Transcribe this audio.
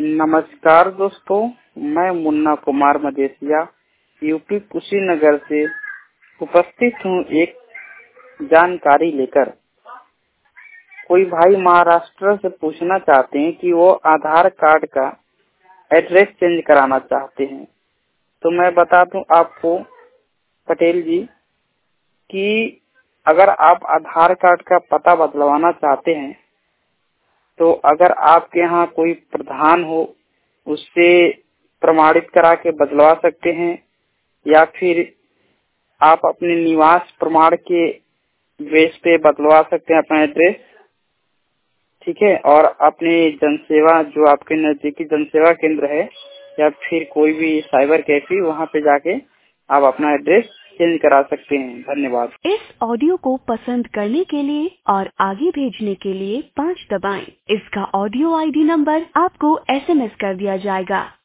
नमस्कार दोस्तों, मैं मुन्ना कुमार मदेशिया यूपी कुशीनगर से उपस्थित हूँ एक जानकारी लेकर। कोई भाई महाराष्ट्र से पूछना चाहते हैं कि वो आधार कार्ड का एड्रेस चेंज कराना चाहते हैं। तो मैं बता दूं आपको पटेल जी कि अगर आप आधार कार्ड का पता बदलवाना चाहते हैं तो अगर आपके यहाँ कोई प्रधान हो उससे प्रमाणित करा के बदलवा सकते हैं, या फिर आप अपने निवास प्रमाण के बेस पे बदलवा सकते हैं अपना एड्रेस। ठीक है। और अपने जनसेवा जो आपके नजदीकी जनसेवा केंद्र है या फिर कोई भी साइबर कैफे, वहाँ पे जाके आप अपना एड्रेस चेंज करा सकते हैं। धन्यवाद। इस ऑडियो को पसंद करने के लिए और आगे भेजने के लिए 5 दबाएं। इसका ऑडियो आईडी नंबर आपको SMS कर दिया जाएगा।